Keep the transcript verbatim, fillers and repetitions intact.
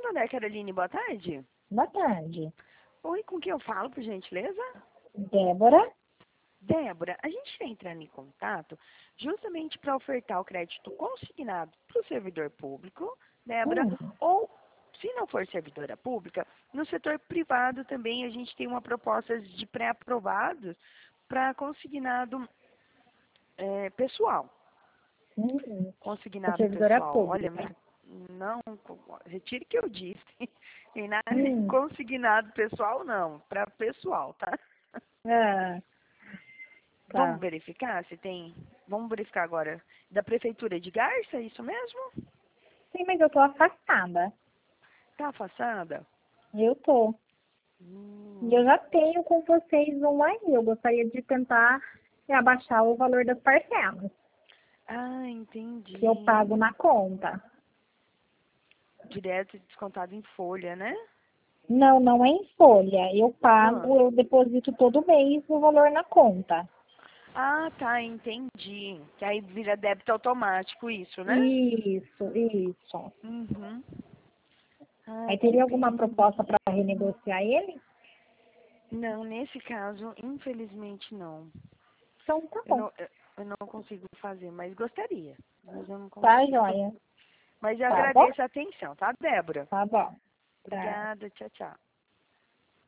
Dona Caroline, boa tarde. Boa tarde. Oi, com quem eu falo, por gentileza? Débora? Débora, a gente está entrando em contato justamente para ofertar o crédito consignado para o servidor público, Débora, Hum. ou, se não for servidora pública, no setor privado também a gente tem uma proposta de pré-aprovados para consignado é, pessoal. Hum. A Consignado servidora pessoal. Olha, me- pública. não, retire o que eu disse. Tem nada de Hum. consignado pessoal, não. Para pessoal, tá? Ah, Vamos tá. verificar se tem. Vamos verificar agora. Da Prefeitura de Garça, é isso mesmo? Sim, mas eu tô afastada. Tá afastada? Eu tô. E eu Hum. já tenho com vocês um aí. Eu gostaria de tentar abaixar o valor das parcelas Ah, que eu pago entendi. na conta. Direto descontado em folha, né? Não, não é em folha. Eu Ah. pago, eu deposito todo mês o valor na conta. Ah, tá, entendi. Que aí vira débito automático isso, né? Isso, isso. Uhum. Aí Ai, que teria alguma pena. proposta para renegociar ele? Não, nesse caso, infelizmente não. Então tá Eu bom. não, eu eu não consigo fazer, mas gostaria. Mas eu não Tá, consigo. joia. Mas eu Tá bom? agradeço a atenção, tá, Débora? Tá bom. Tá. Obrigada, tchau, tchau.